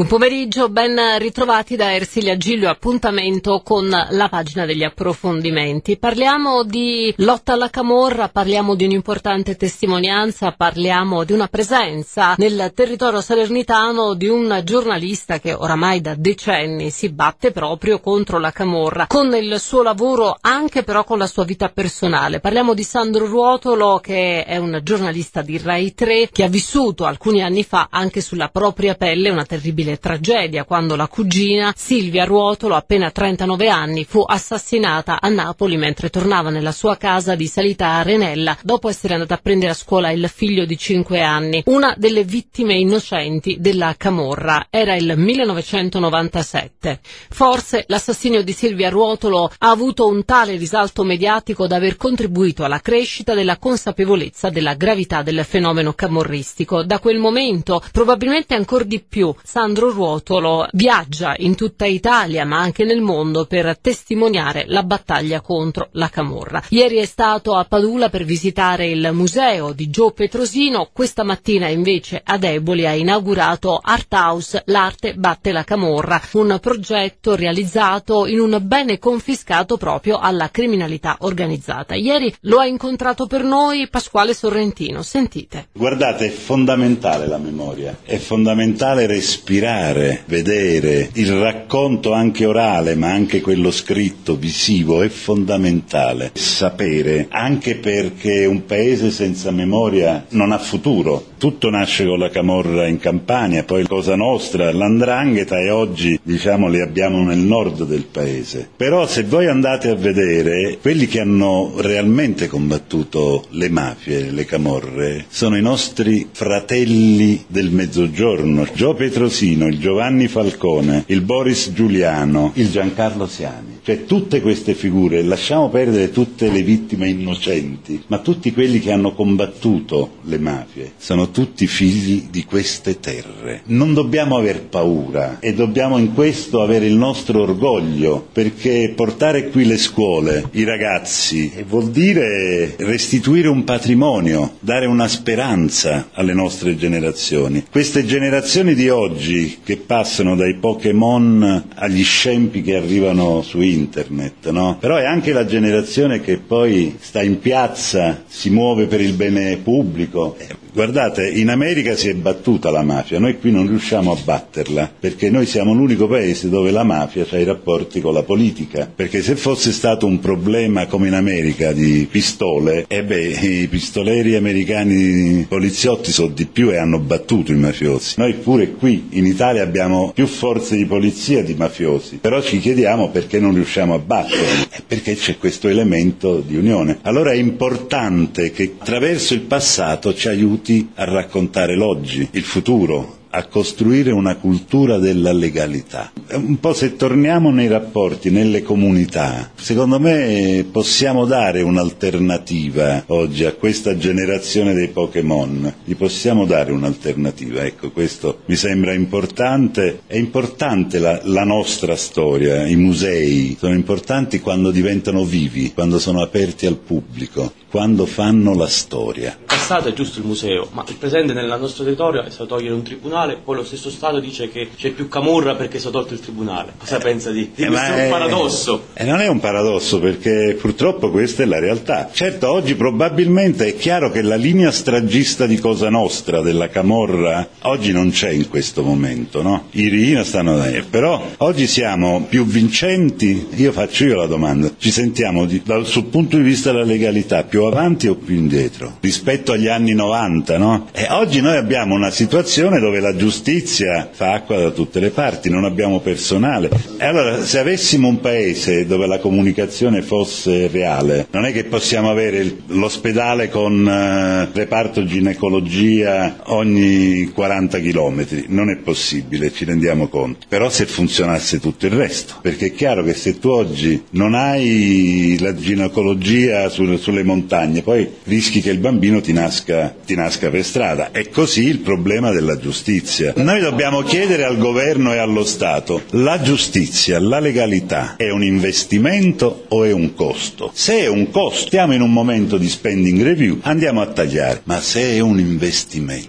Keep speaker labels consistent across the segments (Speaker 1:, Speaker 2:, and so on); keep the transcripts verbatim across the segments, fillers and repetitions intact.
Speaker 1: Buon pomeriggio, ben ritrovati da Ersilia Giglio, appuntamento con la pagina degli approfondimenti. Parliamo di lotta alla camorra, parliamo di un'importante testimonianza, parliamo di una presenza nel territorio salernitano di un giornalista che oramai da decenni si batte proprio contro la camorra, con il suo lavoro, anche però con la sua vita personale. Parliamo di Sandro Ruotolo, che è un giornalista di Rai tre, che ha vissuto alcuni anni fa anche sulla propria pelle una terribile tragedia quando la cugina Silvia Ruotolo, appena trentanove anni, fu assassinata a Napoli mentre tornava nella sua casa di Salita Arenella dopo essere andata a prendere a scuola il figlio di cinque anni. Una delle vittime innocenti della camorra. Era il millenovecentonovantasette. Forse l'assassinio di Silvia Ruotolo ha avuto un tale risalto mediatico da aver contribuito alla crescita della consapevolezza della gravità del fenomeno camorristico. Da quel momento, probabilmente ancora di più, Sandro Ruotolo viaggia in tutta Italia ma anche nel mondo per testimoniare la battaglia contro la camorra. Ieri è stato a Padula per visitare il museo di Gio Petrosino, questa mattina invece ad Eboli ha inaugurato Art House, l'arte batte la camorra, un progetto realizzato in un bene confiscato proprio alla criminalità organizzata. Ieri lo ha incontrato per noi Pasquale Sorrentino, sentite.
Speaker 2: Guardate, è fondamentale la memoria, è fondamentale respirare, vedere, il racconto anche orale ma anche quello scritto, visivo, è fondamentale. Sapere, anche perché un paese senza memoria non ha futuro. Tutto nasce con la camorra in Campania, poi Cosa Nostra, l'Andrangheta e oggi diciamo li abbiamo nel nord del paese. Però se voi andate a vedere, quelli che hanno realmente combattuto le mafie, le camorre, sono i nostri fratelli del Mezzogiorno, Gio Petrosino, il Giovanni Falcone, il Boris Giuliano, il Giancarlo Siani. Cioè tutte queste figure, lasciamo perdere tutte le vittime innocenti, ma tutti quelli che hanno combattuto le mafie sono tutti figli di queste terre. Non dobbiamo aver paura e dobbiamo in questo avere il nostro orgoglio, perché portare qui le scuole, i ragazzi, vuol dire restituire un patrimonio, dare una speranza alle nostre generazioni. Queste generazioni di oggi che passano dai Pokémon agli scempi che arrivano su internet, no? Però è anche la generazione che poi sta in piazza, si muove per il bene pubblico. Guardate, in America si è battuta la mafia, noi qui non riusciamo a batterla, perché noi siamo l'unico paese dove la mafia ha i rapporti con la politica, perché se fosse stato un problema come in America di pistole, e beh, i pistoleri americani poliziotti sono di più e hanno battuto i mafiosi. Noi pure qui in Italia abbiamo più forze di polizia di mafiosi, però ci chiediamo perché non riusciamo a batterli, perché c'è questo elemento di unione. Allora è importante che attraverso il passato ci aiuti a raccontare l'oggi, il futuro, a costruire una cultura della legalità. Un po' se torniamo nei rapporti, nelle comunità, secondo me possiamo dare un'alternativa oggi a questa generazione dei Pokémon, gli possiamo dare un'alternativa, ecco, questo mi sembra importante. È importante la, la nostra storia, i musei sono importanti quando diventano vivi, quando sono aperti al pubblico, quando fanno la storia.
Speaker 3: Il passato è giusto il museo, ma il presente nel nostro territorio è stato togliere un tribunale, poi lo stesso Stato dice che c'è più camorra perché è stato tolto il tribunale. Cosa eh, pensa di, di eh, questo? È un paradosso.
Speaker 2: E eh, non è un paradosso, perché purtroppo questa è la realtà. Certo, oggi probabilmente è chiaro che la linea stragista di Cosa Nostra, della camorra, oggi non c'è in questo momento, no? I Riina stanno da eh, però oggi siamo più vincenti. Io faccio io la domanda, ci sentiamo di, dal, sul punto di vista della legalità più avanti o più indietro rispetto agli anni novanta, no? E oggi noi abbiamo una situazione dove la giustizia fa acqua da tutte le parti, non abbiamo personale. E allora, se avessimo un paese dove la comunicazione fosse reale, non è che possiamo avere l'ospedale con eh, reparto ginecologia ogni quaranta chilometri, non è possibile, ci rendiamo conto. Però se funzionasse tutto il resto, perché è chiaro che se tu oggi non hai la ginecologia su, sulle montagne, poi rischi che il bambino ti nasca, ti nasca per strada. È così il problema della giustizia. Noi dobbiamo chiedere al governo e allo Stato: la giustizia, la legalità è un investimento o è un costo? Se è un costo, stiamo in un momento di spending review, andiamo a tagliare, ma se è un investimento,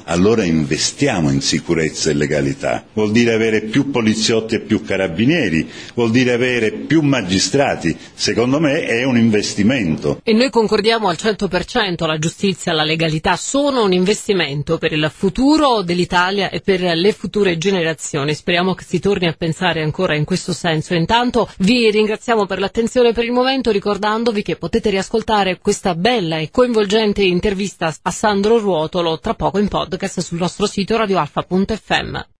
Speaker 2: allora investiamo in sicurezza e legalità. Vuol dire avere più poliziotti e più carabinieri, vuol dire avere più magistrati. Secondo me è un investimento.
Speaker 1: E noi concordiamo al cento per cento, la giustizia e la legalità sono un investimento per il futuro dell'Italia e per le future generazioni. Speriamo che si torni a pensare ancora in questo senso. Intanto vi ringraziamo per l'attenzione per il momento, ricordandovi che potete riascoltare questa bella e coinvolgente intervista a Sandro Ruotolo tra poco in podcast sul nostro sito radioalfa punto effe emme.